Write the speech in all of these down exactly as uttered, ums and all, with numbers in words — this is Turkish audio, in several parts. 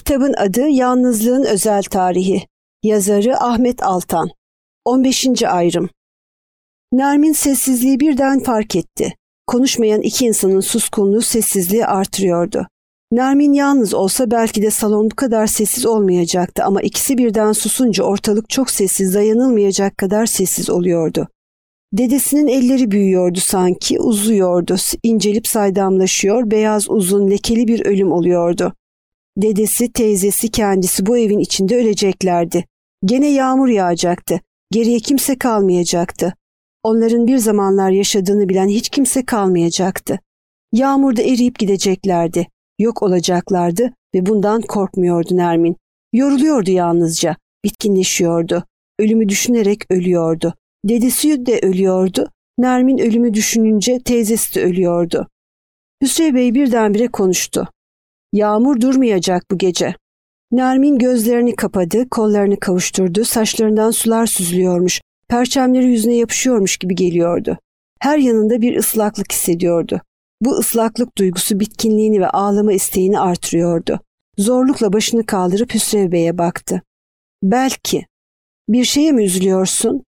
Kitabın adı Yalnızlığın Özel Tarihi. Yazarı Ahmet Altan. on beşinci ayrım. Nermin sessizliği birden fark etti. Konuşmayan iki insanın suskunluğu sessizliği artırıyordu. Nermin yalnız olsa belki de salon bu kadar sessiz olmayacaktı ama ikisi birden susunca ortalık çok sessiz, dayanılmayacak kadar sessiz oluyordu. Dedesinin elleri büyüyordu sanki, uzuyordu, incelip saydamlaşıyor, beyaz uzun lekeli bir ölüm oluyordu. Dedesi, teyzesi, kendisi bu evin içinde öleceklerdi. Gene yağmur yağacaktı. Geriye kimse kalmayacaktı. Onların bir zamanlar yaşadığını bilen hiç kimse kalmayacaktı. Yağmurda eriyip gideceklerdi. Yok olacaklardı ve bundan korkmuyordu Nermin. Yoruluyordu yalnızca, bitkinleşiyordu. Ölümü düşünerek ölüyordu. Dedesi de ölüyordu. Nermin ölümü düşününce teyzesi de ölüyordu. Hüsrev Bey birdenbire konuştu. Yağmur durmayacak bu gece. Nermin gözlerini kapadı, kollarını kavuşturdu, saçlarından sular süzülüyormuş, perçemleri yüzüne yapışıyormuş gibi geliyordu. Her yanında bir ıslaklık hissediyordu. Bu ıslaklık duygusu bitkinliğini ve ağlama isteğini artırıyordu. Zorlukla başını kaldırıp Hüsrev Bey'e baktı. Belki. Bir şeye mi üzülüyorsun?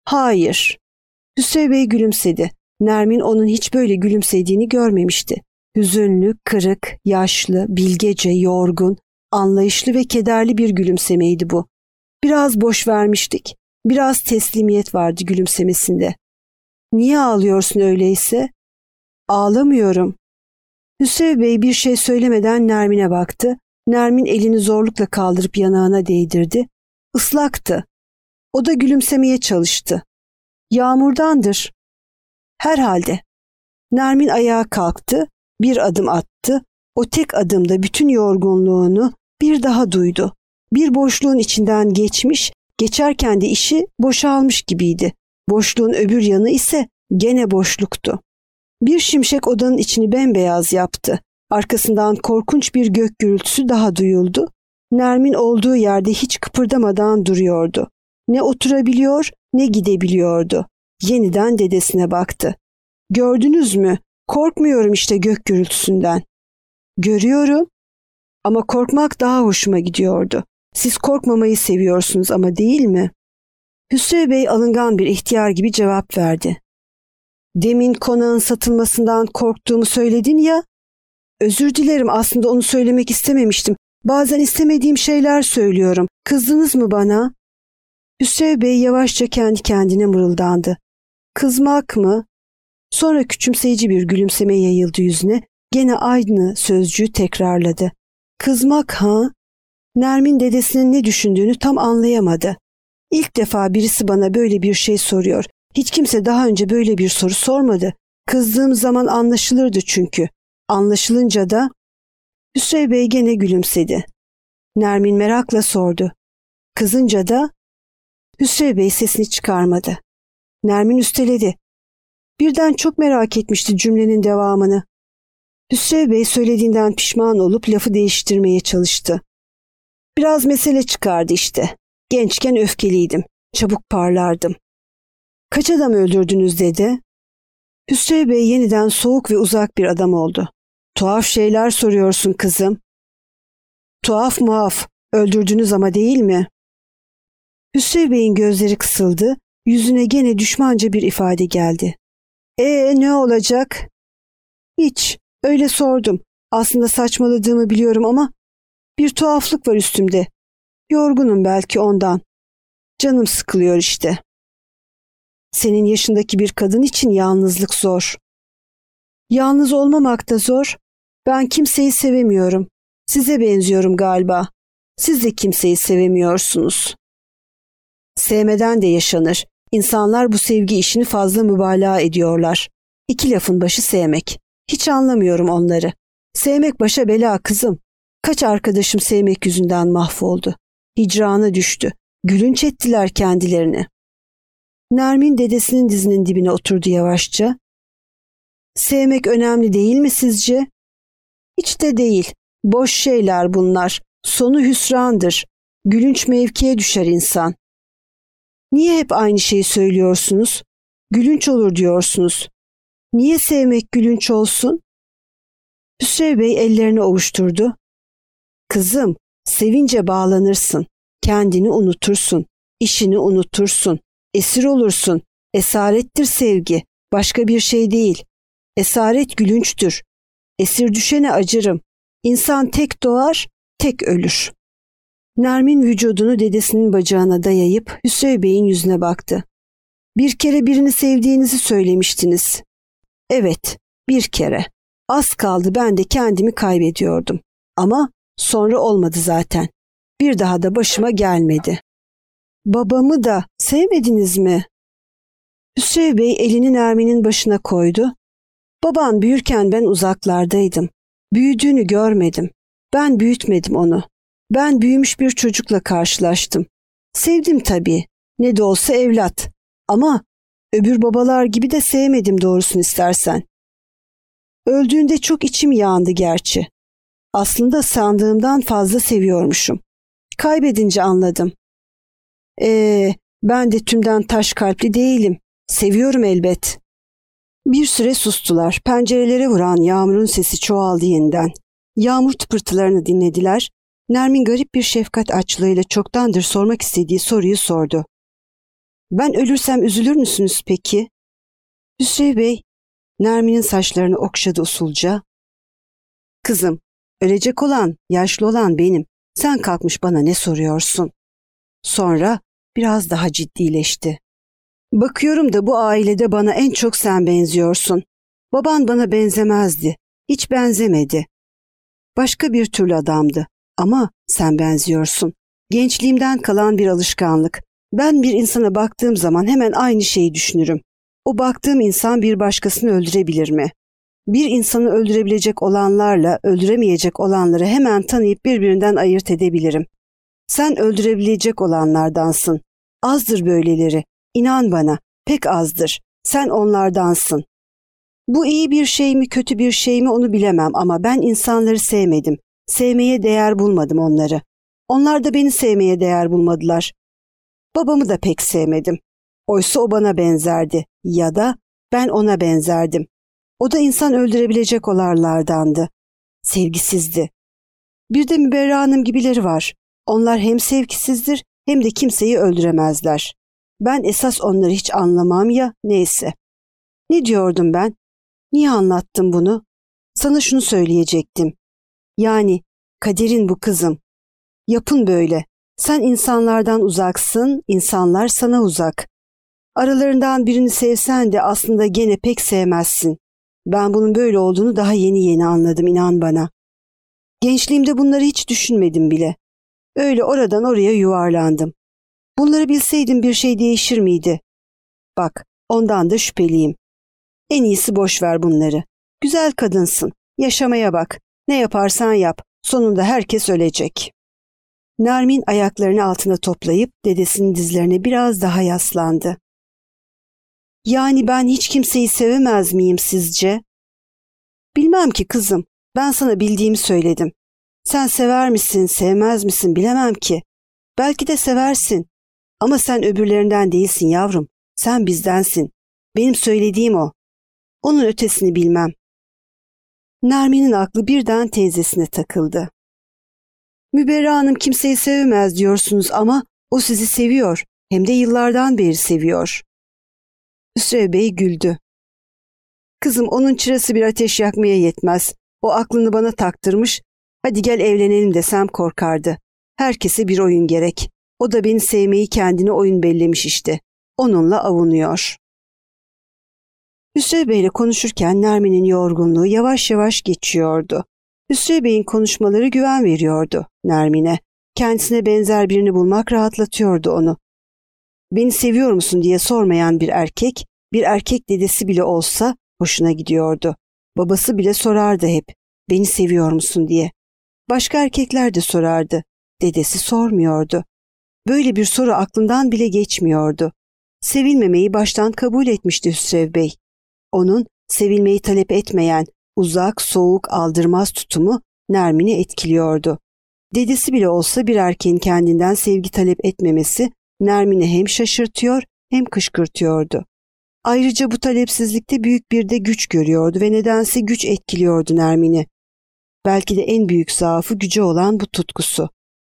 Hayır. Hüsrev Bey gülümsedi. Nermin onun hiç böyle gülümsediğini görmemişti. Hüzünlü, kırık, yaşlı, bilgece, yorgun, anlayışlı ve kederli bir gülümsemeydi bu. Biraz boş vermiştik, biraz teslimiyet vardı gülümsemesinde. Niye ağlıyorsun öyleyse? Ağlamıyorum. Hüsrev Bey bir şey söylemeden Nermin'e baktı. Nermin elini zorlukla kaldırıp yanağına değdirdi. Islaktı. O da gülümsemeye çalıştı. Yağmurdandır. Herhalde. Nermin ayağa kalktı, bir adım attı. O tek adımda bütün yorgunluğunu bir daha duydu. Bir boşluğun içinden geçmiş, geçerken de işi boşalmış gibiydi. Boşluğun öbür yanı ise gene boşluktu. Bir şimşek odanın içini bembeyaz yaptı. Arkasından korkunç bir gök gürültüsü daha duyuldu. Nermin olduğu yerde hiç kıpırdamadan duruyordu. Ne oturabiliyor ne gidebiliyordu. Yeniden dedesine baktı. Gördünüz mü? Korkmuyorum işte gök gürültüsünden. Görüyorum. Ama korkmak daha hoşuma gidiyordu. Siz korkmamayı seviyorsunuz ama değil mi? Hüsrev Bey alıngan bir ihtiyar gibi cevap verdi. Demin konağın satılmasından korktuğumu söyledin ya. Özür dilerim, aslında onu söylemek istememiştim. Bazen istemediğim şeyler söylüyorum. Kızdınız mı bana? Hüsrev Bey yavaşça kendi kendine mırıldandı. Kızmak mı? Sonra küçümseyici bir gülümseme yayıldı yüzüne. Gene aynı sözcüğü tekrarladı. Kızmak ha? Nermin dedesinin ne düşündüğünü tam anlayamadı. İlk defa birisi bana böyle bir şey soruyor. Hiç kimse daha önce böyle bir soru sormadı. Kızdığım zaman anlaşılırdı çünkü. Anlaşılınca da... Hüsrev Bey gene gülümsedi. Nermin merakla sordu. Kızınca da... Hüsrev Bey sesini çıkarmadı. Nermin üsteledi. Birden çok merak etmişti cümlenin devamını. Hüsrev Bey söylediğinden pişman olup lafı değiştirmeye çalıştı. Biraz mesele çıkardı işte. Gençken öfkeliydim. Çabuk parlardım. Kaç adam öldürdünüz dedi. Hüsrev Bey yeniden soğuk ve uzak bir adam oldu. Tuhaf şeyler soruyorsun kızım. Tuhaf muaf. Öldürdünüz ama değil mi? Hüsrev Bey'in gözleri kısıldı. Yüzüne gene düşmanca bir ifade geldi. Ee ne olacak? Hiç. Öyle sordum. Aslında saçmaladığımı biliyorum ama bir tuhaflık var üstümde. Yorgunum belki ondan. Canım sıkılıyor işte. Senin yaşındaki bir kadın için yalnızlık zor. Yalnız olmamak da zor. Ben kimseyi sevemiyorum. Size benziyorum galiba. Siz de kimseyi sevemiyorsunuz. Sevmeden de yaşanır. İnsanlar bu sevgi işini fazla mübalağa ediyorlar. İki lafın başı sevmek. Hiç anlamıyorum onları. Sevmek başa bela kızım. Kaç arkadaşım sevmek yüzünden mahvoldu. Hicrana düştü. Gülünç ettiler kendilerini. Nermin dedesinin dizinin dibine oturdu yavaşça. Sevmek önemli değil mi sizce? Hiç de değil. Boş şeyler bunlar. Sonu hüsrandır. Gülünç mevkiye düşer insan. Niye hep aynı şeyi söylüyorsunuz? Gülünç olur diyorsunuz. Niye sevmek gülünç olsun? Hüsrev Bey ellerini ovuşturdu. Kızım, Sevince bağlanırsın, kendini unutursun, işini unutursun, esir olursun. Esarettir sevgi, başka bir şey değil. Esaret gülünçtür. Esir düşene acırım. İnsan tek doğar, tek ölür. Nermin vücudunu dedesinin bacağına dayayıp Hüsrev Bey'in yüzüne baktı. Bir kere birini sevdiğinizi söylemiştiniz. Evet, bir kere. Az kaldı ben de kendimi kaybediyordum. Ama sonra olmadı zaten. Bir daha da başıma gelmedi. Babamı da sevmediniz mi? Hüsrev Bey elini Nermin'in başına koydu. Baban büyürken ben uzaklardaydım. Büyüdüğünü görmedim. Ben büyütmedim onu. Ben büyümüş bir çocukla karşılaştım. Sevdim tabii. Ne de olsa evlat. Ama öbür babalar gibi de sevmedim doğrusunu istersen. Öldüğünde çok içim yandı gerçi. Aslında sandığımdan fazla seviyormuşum. Kaybedince anladım. Ee, ben de tümden taş kalpli değilim. Seviyorum elbet. Bir süre sustular. Pencerelere vuran yağmurun sesi çoğaldı yeniden. Yağmur tıpırtılarını dinlediler. Nermin garip bir şefkat açlığıyla çoktandır sormak istediği soruyu sordu. Ben ölürsem üzülür müsünüz peki? Hüsrev Bey, Nermin'in saçlarını okşadı usulca. Kızım, ölecek olan, yaşlı olan benim. Sen kalkmış bana ne soruyorsun? Sonra biraz daha ciddileşti. Bakıyorum da bu ailede bana en çok sen benziyorsun. Baban bana benzemezdi. Hiç benzemedi. Başka bir türlü adamdı. Ama sen benziyorsun. Gençliğimden kalan bir alışkanlık. Ben bir insana baktığım zaman hemen aynı şeyi düşünürüm. O baktığım insan bir başkasını öldürebilir mi? Bir insanı öldürebilecek olanlarla öldüremeyecek olanları hemen tanıyıp birbirinden ayırt edebilirim. Sen öldürebilecek olanlardansın. Azdır böyleleri. İnan bana, pek azdır. Sen onlardansın. Bu iyi bir şey mi, kötü bir şey mi onu bilemem ama ben insanları sevmedim. Sevmeye değer bulmadım onları. Onlar da beni sevmeye değer bulmadılar. Babamı da pek sevmedim. Oysa o bana benzerdi ya da ben ona benzerdim. O da insan öldürebilecek olanlardandı. Sevgisizdi. Bir de Müberra Hanım gibileri var. Onlar hem sevgisizdir hem de kimseyi öldüremezler. Ben esas onları hiç anlamam ya, neyse. Ne diyordum ben? Niye anlattım bunu? Sana şunu söyleyecektim. Yani kaderin bu kızım. Yapın böyle. Sen insanlardan uzaksın, insanlar sana uzak. Aralarından birini sevsen de aslında gene pek sevmezsin. Ben bunun böyle olduğunu daha yeni yeni anladım, inan bana. Gençliğimde bunları hiç düşünmedim bile. Öyle oradan oraya yuvarlandım. Bunları bilseydim bir şey değişir miydi? Bak, ondan da şüpheliyim. En iyisi boş ver bunları. Güzel kadınsın, yaşamaya bak. Ne yaparsan yap, sonunda herkes ölecek. Nermin ayaklarını altına toplayıp dedesinin dizlerine biraz daha yaslandı. Yani ben hiç kimseyi sevemez miyim sizce? Bilmem ki kızım, ben sana bildiğimi söyledim. Sen sever misin, sevmez misin bilemem ki. Belki de seversin. Ama sen öbürlerinden değilsin yavrum. Sen bizdensin. Benim söylediğim o. Onun ötesini bilmem. Nermin'in aklı birden teyzesine takıldı. Müberra Hanım kimseyi sevmez diyorsunuz ama o sizi seviyor. Hem de yıllardan beri seviyor. Hüsrev Bey güldü. Kızım onun çırası bir ateş yakmaya yetmez. O aklını bana taktırmış. Hadi gel evlenelim desem korkardı. Herkese bir oyun gerek. O da beni sevmeyi kendine oyun bellemiş işte. Onunla avunuyor. Hüsrev Bey'le konuşurken Nermin'in yorgunluğu yavaş yavaş geçiyordu. Hüsrev Bey'in konuşmaları güven veriyordu Nermin'e. Kendisine benzer birini bulmak rahatlatıyordu onu. Beni seviyor musun diye sormayan bir erkek, bir erkek dedesi bile olsa hoşuna gidiyordu. Babası bile sorardı hep, beni seviyor musun diye. Başka erkekler de sorardı, dedesi sormuyordu. Böyle bir soru aklından bile geçmiyordu. Sevilmemeyi baştan kabul etmişti Hüsrev Bey. Onun sevilmeyi talep etmeyen, uzak, soğuk, aldırmaz tutumu Nermin'i etkiliyordu. Dedesi bile olsa bir erkeğin kendinden sevgi talep etmemesi Nermin'i hem şaşırtıyor hem kışkırtıyordu. Ayrıca bu talepsizlikte büyük bir de güç görüyordu ve nedense güç etkiliyordu Nermin'i. Belki de en büyük zaafı güce olan bu tutkusu.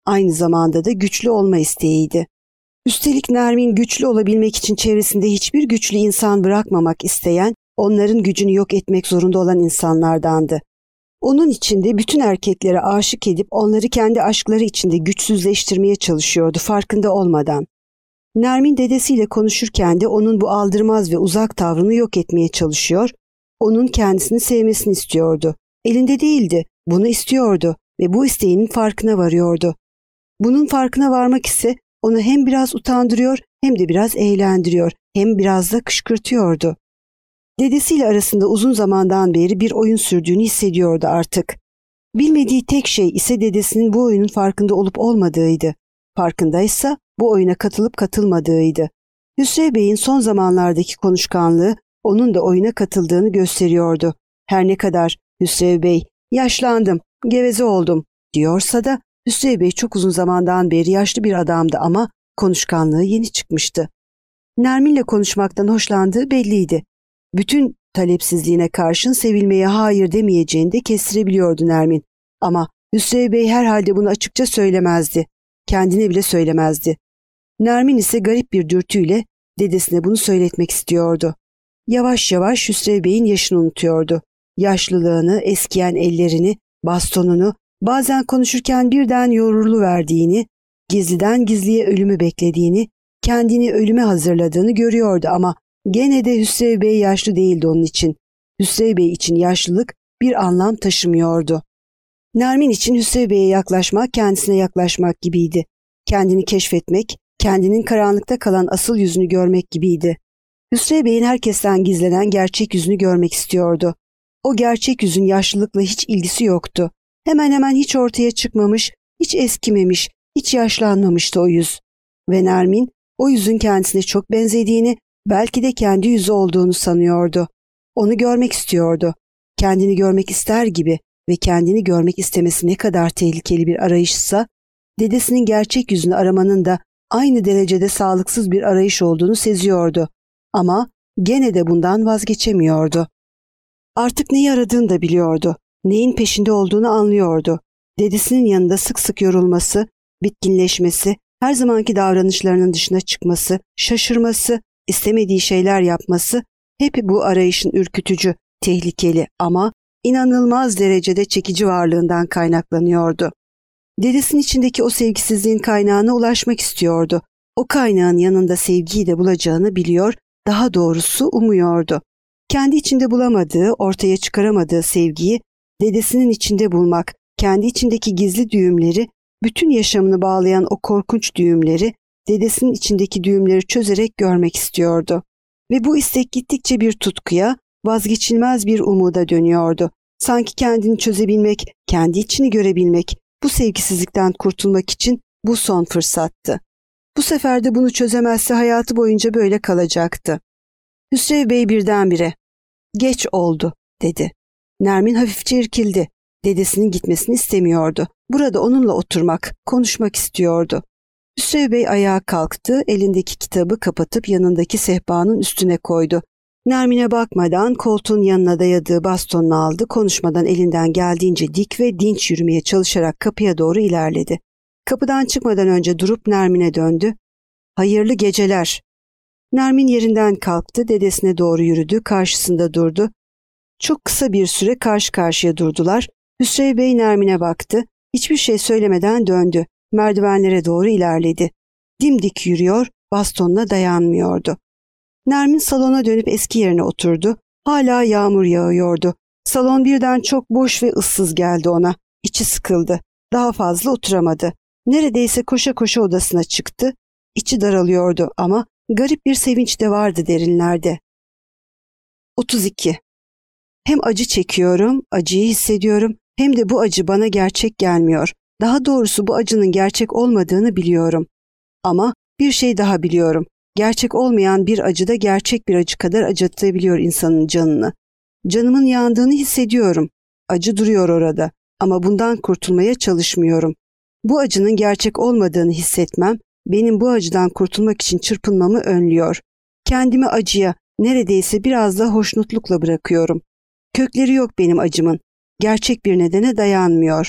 Aynı zamanda da güçlü olma isteğiydi. Üstelik Nermin güçlü olabilmek için çevresinde hiçbir güçlü insan bırakmamak isteyen, onların gücünü yok etmek zorunda olan insanlardandı. Onun içinde bütün erkeklere aşık edip onları kendi aşkları içinde güçsüzleştirmeye çalışıyordu farkında olmadan. Nermin dedesiyle konuşurken de onun bu aldırmaz ve uzak tavrını yok etmeye çalışıyor, onun kendisini sevmesini istiyordu. Elinde değildi, bunu istiyordu ve bu isteğinin farkına varıyordu. Bunun farkına varmak ise onu hem biraz utandırıyor hem de biraz eğlendiriyor, hem biraz da kışkırtıyordu. Dedesiyle arasında uzun zamandan beri bir oyun sürdüğünü hissediyordu artık. Bilmediği tek şey ise dedesinin bu oyunun farkında olup olmadığıydı. Farkındaysa bu oyuna katılıp katılmadığıydı. Hüsrev Bey'in son zamanlardaki konuşkanlığı onun da oyuna katıldığını gösteriyordu. Her ne kadar Hüsrev Bey, yaşlandım, geveze oldum diyorsa da Hüsrev Bey çok uzun zamandan beri yaşlı bir adamdı ama konuşkanlığı yeni çıkmıştı. Nermin'le konuşmaktan hoşlandığı belliydi. Bütün talepsizliğine karşın sevilmeye hayır demeyeceğini de kestirebiliyordu Nermin. Ama Hüsrev Bey herhalde bunu açıkça söylemezdi. Kendine bile söylemezdi. Nermin ise garip bir dürtüyle dedesine bunu söyletmek istiyordu. Yavaş yavaş Hüsrev Bey'in yaşını unutuyordu. Yaşlılığını, eskiyen ellerini, bastonunu, bazen konuşurken birden yoruluverdiğini, gizliden gizliye ölümü beklediğini, kendini ölüme hazırladığını görüyordu ama gene de Hüsrev Bey yaşlı değildi onun için. Hüsrev Bey için yaşlılık bir anlam taşımıyordu. Nermin için Hüsrev Bey'e yaklaşmak kendisine yaklaşmak gibiydi. Kendini keşfetmek, kendinin karanlıkta kalan asıl yüzünü görmek gibiydi. Hüsrev Bey'in herkesten gizlenen gerçek yüzünü görmek istiyordu. O gerçek yüzün yaşlılıkla hiç ilgisi yoktu. Hemen hemen hiç ortaya çıkmamış, hiç eskimemiş, hiç yaşlanmamıştı o yüz. Ve Nermin o yüzün kendisine çok benzediğini, belki de kendi yüzü olduğunu sanıyordu. Onu görmek istiyordu. Kendini görmek ister gibi ve kendini görmek istemesi ne kadar tehlikeli bir arayışsa, dedesinin gerçek yüzünü aramanın da aynı derecede sağlıksız bir arayış olduğunu seziyordu. Ama gene de bundan vazgeçemiyordu. Artık neyi aradığını da biliyordu. Neyin peşinde olduğunu anlıyordu. Dedesinin yanında sık sık yorulması, bitkinleşmesi, her zamanki davranışlarının dışına çıkması, şaşırması, istemediği şeyler yapması hep bu arayışın ürkütücü, tehlikeli ama inanılmaz derecede çekici varlığından kaynaklanıyordu. Dedesinin içindeki o sevgisizliğin kaynağına ulaşmak istiyordu. O kaynağın yanında sevgiyi de bulacağını biliyor, daha doğrusu umuyordu. Kendi içinde bulamadığı, ortaya çıkaramadığı sevgiyi dedesinin içinde bulmak, kendi içindeki gizli düğümleri, bütün yaşamını bağlayan o korkunç düğümleri, dedesinin içindeki düğümleri çözerek görmek istiyordu. Ve bu istek gittikçe bir tutkuya, vazgeçilmez bir umuda dönüyordu. Sanki kendini çözebilmek, kendi içini görebilmek, bu sevgisizlikten kurtulmak için bu son fırsattı. Bu sefer de bunu çözemezse hayatı boyunca böyle kalacaktı. Hüsrev Bey birdenbire, "Geç oldu," dedi. Nermin hafifçe irkildi. Dedesinin gitmesini istemiyordu. Burada onunla oturmak, konuşmak istiyordu. Hüsrev Bey ayağa kalktı, elindeki kitabı kapatıp yanındaki sehpanın üstüne koydu. Nermin'e bakmadan koltuğun yanına dayadığı bastonunu aldı, konuşmadan elinden geldiğince dik ve dinç yürümeye çalışarak kapıya doğru ilerledi. Kapıdan çıkmadan önce durup Nermin'e döndü. "Hayırlı geceler." Nermin yerinden kalktı, dedesine doğru yürüdü, karşısında durdu. Çok kısa bir süre karşı karşıya durdular. Hüsrev Bey Nermin'e baktı, hiçbir şey söylemeden döndü, merdivenlere doğru ilerledi. Dimdik yürüyor, bastonuna dayanmıyordu. Nermin salona dönüp eski yerine oturdu. Hala yağmur yağıyordu. Salon birden çok boş ve ıssız geldi ona. İçi sıkıldı. Daha fazla oturamadı. Neredeyse koşa koşa odasına çıktı. İçi daralıyordu ama garip bir sevinç de vardı derinlerde. otuz iki. Hem acı çekiyorum, acıyı hissediyorum, hem de bu acı bana gerçek gelmiyor. Daha doğrusu bu acının gerçek olmadığını biliyorum. Ama bir şey daha biliyorum. Gerçek olmayan bir acı da gerçek bir acı kadar acıtabiliyor insanın canını. Canımın yandığını hissediyorum. Acı duruyor orada ama bundan kurtulmaya çalışmıyorum. Bu acının gerçek olmadığını hissetmem, benim bu acıdan kurtulmak için çırpınmamı önlüyor. Kendimi acıya, neredeyse biraz da hoşnutlukla bırakıyorum. Kökleri yok benim acımın. Gerçek bir nedene dayanmıyor.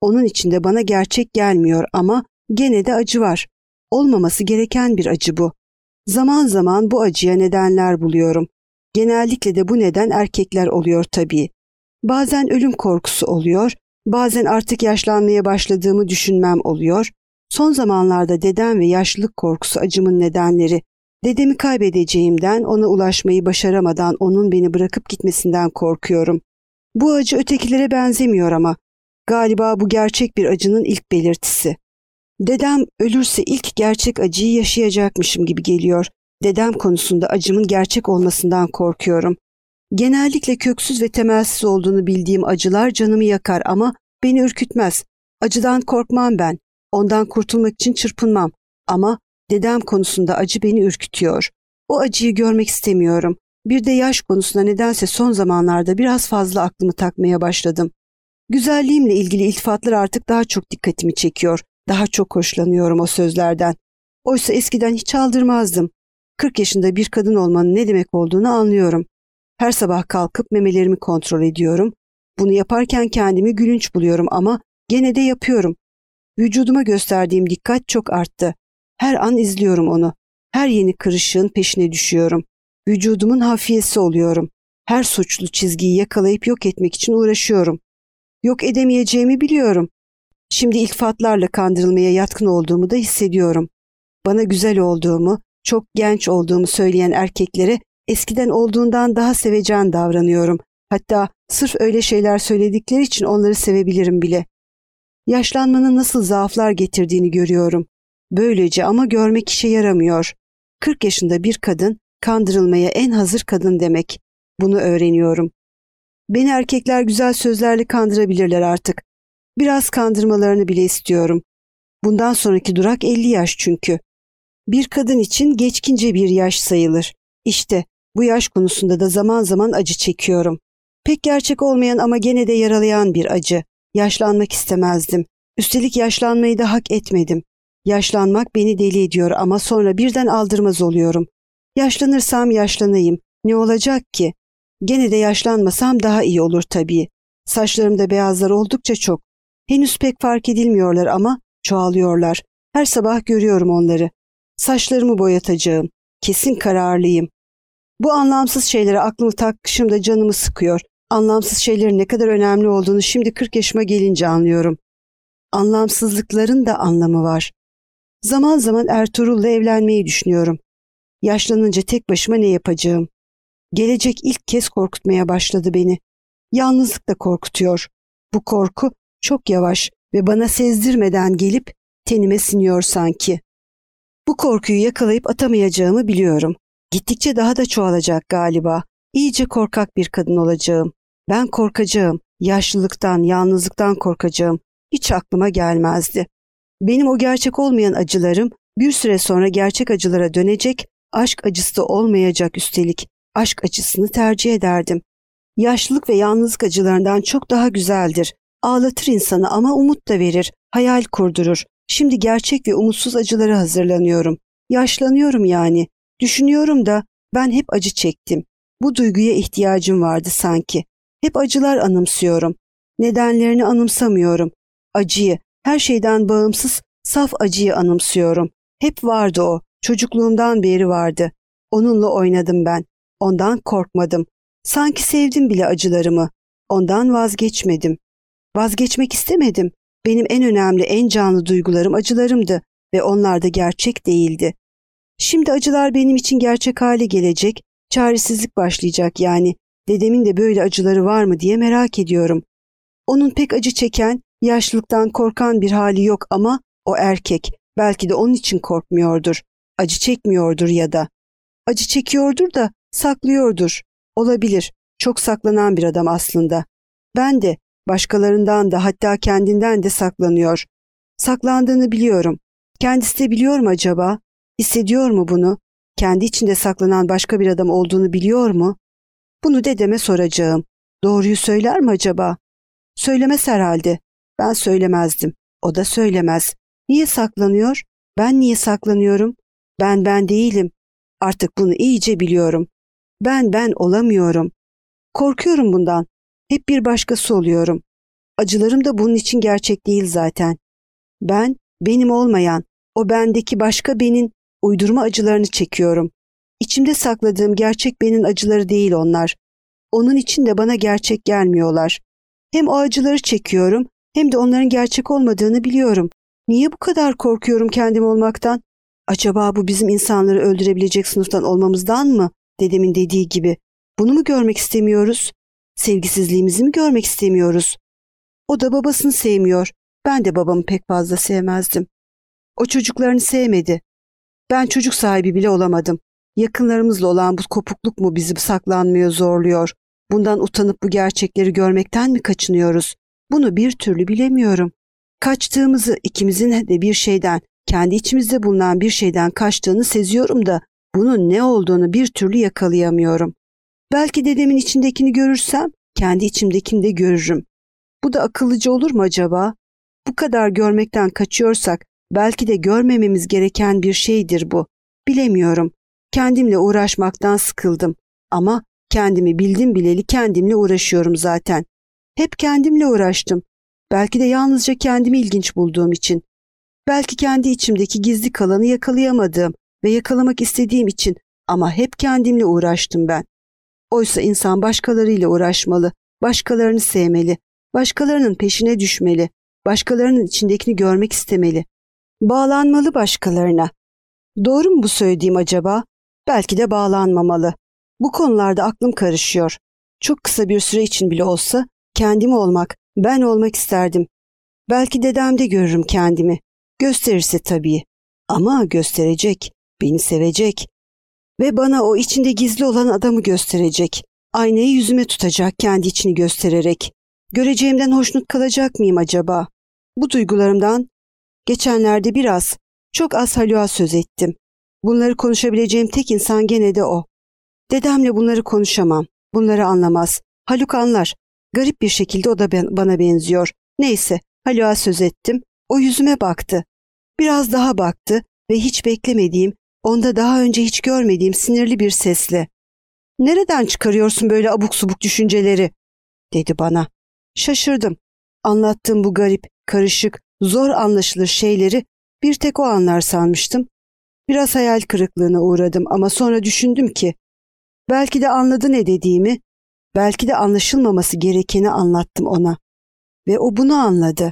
Onun içinde bana gerçek gelmiyor ama gene de acı var. Olmaması gereken bir acı bu. Zaman zaman bu acıya nedenler buluyorum. Genellikle de bu neden erkekler oluyor tabii. Bazen ölüm korkusu oluyor, bazen artık yaşlanmaya başladığımı düşünmem oluyor. Son zamanlarda dedem ve yaşlılık korkusu acımın nedenleri. Dedemi kaybedeceğimden, ona ulaşmayı başaramadan onun beni bırakıp gitmesinden korkuyorum. Bu acı ötekilere benzemiyor ama galiba bu gerçek bir acının ilk belirtisi. Dedem ölürse ilk gerçek acıyı yaşayacakmışım gibi geliyor. Dedem konusunda acımın gerçek olmasından korkuyorum. Genellikle köksüz ve temelsiz olduğunu bildiğim acılar canımı yakar ama beni ürkütmez. Acıdan korkmam ben. Ondan kurtulmak için çırpınmam. Ama dedem konusunda acı beni ürkütüyor. O acıyı görmek istemiyorum. Bir de yaş konusunda nedense son zamanlarda biraz fazla aklımı takmaya başladım. Güzelliğimle ilgili iltifatlar artık daha çok dikkatimi çekiyor. Daha çok hoşlanıyorum o sözlerden. Oysa eskiden hiç aldırmazdım. Kırk yaşında bir kadın olmanın ne demek olduğunu anlıyorum. Her sabah kalkıp memelerimi kontrol ediyorum. Bunu yaparken kendimi gülünç buluyorum ama gene de yapıyorum. Vücuduma gösterdiğim dikkat çok arttı. Her an izliyorum onu. Her yeni kırışığın peşine düşüyorum. Vücudumun hafiyesi oluyorum. Her suçlu çizgiyi yakalayıp yok etmek için uğraşıyorum. Yok edemeyeceğimi biliyorum. Şimdi iltifatlarla kandırılmaya yatkın olduğumu da hissediyorum. Bana güzel olduğumu, çok genç olduğumu söyleyen erkeklere eskiden olduğundan daha sevecen davranıyorum. Hatta sırf öyle şeyler söyledikleri için onları sevebilirim bile. Yaşlanmanın nasıl zaaflar getirdiğini görüyorum. Böylece ama görmek işe yaramıyor. Kırk yaşında bir kadın kandırılmaya en hazır kadın demek. Bunu öğreniyorum. Beni erkekler güzel sözlerle kandırabilirler artık. Biraz kandırmalarını bile istiyorum. Bundan sonraki durak elli yaş çünkü. Bir kadın için geçkince bir yaş sayılır. İşte bu yaş konusunda da zaman zaman acı çekiyorum. Pek gerçek olmayan ama gene de yaralayan bir acı. Yaşlanmak istemezdim. Üstelik yaşlanmayı da hak etmedim. Yaşlanmak beni deli ediyor ama sonra birden aldırmaz oluyorum. Yaşlanırsam yaşlanayım. Ne olacak ki? Gene de yaşlanmasam daha iyi olur tabii. Saçlarımda beyazlar oldukça çok. Henüz pek fark edilmiyorlar ama çoğalıyorlar. Her sabah görüyorum onları. Saçlarımı boyatacağım. Kesin kararlıyım. Bu anlamsız şeylere aklımı takışımda canımı sıkıyor. Anlamsız şeylerin ne kadar önemli olduğunu şimdi kırk yaşıma gelince anlıyorum. Anlamsızlıkların da anlamı var. Zaman zaman Ertuğrul'la evlenmeyi düşünüyorum. Yaşlanınca tek başıma ne yapacağım? Gelecek ilk kez korkutmaya başladı beni. Yalnızlık da korkutuyor. Bu korku çok yavaş ve bana sezdirmeden gelip tenime siniyor sanki. Bu korkuyu yakalayıp atamayacağımı biliyorum. Gittikçe daha da çoğalacak galiba. İyice korkak bir kadın olacağım. Ben korkacağım. Yaşlılıktan, yalnızlıktan korkacağım. Hiç aklıma gelmezdi. Benim o gerçek olmayan acılarım bir süre sonra gerçek acılara dönecek, aşk acısı da olmayacak üstelik. Aşk acısını tercih ederdim. Yaşlılık ve yalnızlık acılarından çok daha güzeldir. Ağlatır insanı ama umut da verir, hayal kurdurur. Şimdi gerçek ve umutsuz acılara hazırlanıyorum. Yaşlanıyorum yani. Düşünüyorum da ben hep acı çektim. Bu duyguya ihtiyacım vardı sanki. Hep acılar anımsıyorum. Nedenlerini anımsamıyorum. Acıyı, her şeyden bağımsız, saf acıyı anımsıyorum. Hep vardı o. Çocukluğumdan beri vardı. Onunla oynadım ben. Ondan korkmadım. Sanki sevdim bile acılarımı. Ondan vazgeçmedim. Vazgeçmek istemedim. Benim en önemli, en canlı duygularım acılarımdı ve onlar da gerçek değildi. Şimdi acılar benim için gerçek hale gelecek, çaresizlik başlayacak yani. Dedemin de böyle acıları var mı diye merak ediyorum. Onun pek acı çeken, yaşlılıktan korkan bir hali yok ama o erkek. Belki de onun için korkmuyordur. Acı çekmiyordur ya da. Acı çekiyordur da saklıyordur. Olabilir. Çok saklanan bir adam aslında. Ben de başkalarından da hatta kendinden de saklanıyor. Saklandığını biliyorum. Kendisi de biliyor mu acaba? Hissediyor mu bunu? Kendi içinde saklanan başka bir adam olduğunu biliyor mu? Bunu dedeme soracağım. Doğruyu söyler mi acaba? Söylemez herhalde. Ben söylemezdim. O da söylemez. Niye saklanıyor? Ben niye saklanıyorum? Ben ben değilim. Artık bunu iyice biliyorum. Ben ben olamıyorum. Korkuyorum bundan. Hep bir başkası oluyorum. Acılarım da bunun için gerçek değil zaten. Ben, benim olmayan, o bendeki başka benin uydurma acılarını çekiyorum. İçimde sakladığım gerçek benin acıları değil onlar. Onun için de bana gerçek gelmiyorlar. Hem o acıları çekiyorum, hem de onların gerçek olmadığını biliyorum. Niye bu kadar korkuyorum kendim olmaktan? Acaba bu bizim insanları öldürebilecek sınıftan olmamızdan mı? Dedemin dediği gibi. Bunu mu görmek istemiyoruz? Sevgisizliğimizi mi görmek istemiyoruz? O da babasını sevmiyor. Ben de babamı pek fazla sevmezdim. O çocuklarını sevmedi. Ben çocuk sahibi bile olamadım. Yakınlarımızla olan bu kopukluk mu bizi saklanmaya zorluyor? Bundan utanıp bu gerçekleri görmekten mi kaçınıyoruz? Bunu bir türlü bilemiyorum. Kaçtığımızı, ikimizin de bir şeyden, kendi içimizde bulunan bir şeyden kaçtığını seziyorum da bunun ne olduğunu bir türlü yakalayamıyorum. Belki dedemin içindekini görürsem kendi içimdekini de görürüm. Bu da akıllıca olur mu acaba? Bu kadar görmekten kaçıyorsak belki de görmememiz gereken bir şeydir bu. Bilemiyorum. Kendimle uğraşmaktan sıkıldım. Ama kendimi bildim bileli kendimle uğraşıyorum zaten. Hep kendimle uğraştım. Belki de yalnızca kendimi ilginç bulduğum için. Belki kendi içimdeki gizli kalanı yakalayamadığım ve yakalamak istediğim için ama hep kendimle uğraştım ben. Oysa insan başkalarıyla uğraşmalı, başkalarını sevmeli, başkalarının peşine düşmeli, başkalarının içindekini görmek istemeli. Bağlanmalı başkalarına. Doğru mu bu söylediğim acaba? Belki de bağlanmamalı. Bu konularda aklım karışıyor. Çok kısa bir süre için bile olsa kendim olmak, ben olmak isterdim. Belki dedemde görürüm kendimi. Gösterirse tabii. Ama gösterecek, beni sevecek. Ve bana o içinde gizli olan adamı gösterecek. Aynayı yüzüme tutacak kendi içini göstererek. Göreceğimden hoşnut kalacak mıyım acaba? Bu duygularımdan geçenlerde biraz, çok az Haluk'a söz ettim. Bunları konuşabileceğim tek insan gene de o. Dedemle bunları konuşamam. Bunları anlamaz. Haluk anlar. Garip bir şekilde o da ben, bana benziyor. Neyse, Haluk'a söz ettim. O yüzüme baktı. Biraz daha baktı ve hiç beklemediğim, onda daha önce hiç görmediğim sinirli bir sesle "Nereden çıkarıyorsun böyle abuk subuk düşünceleri?" dedi bana. Şaşırdım. Anlattığım bu garip, karışık, zor anlaşılır şeyleri bir tek o anlar sanmıştım. Biraz hayal kırıklığına uğradım ama sonra düşündüm ki belki de anladı ne dediğimi, belki de anlaşılmaması gerekeni anlattım ona. Ve o bunu anladı.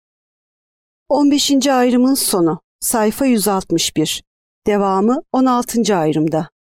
on beşinci ayrımın sonu. Sayfa yüz altmış bir. Devamı on altıncı ayrımda.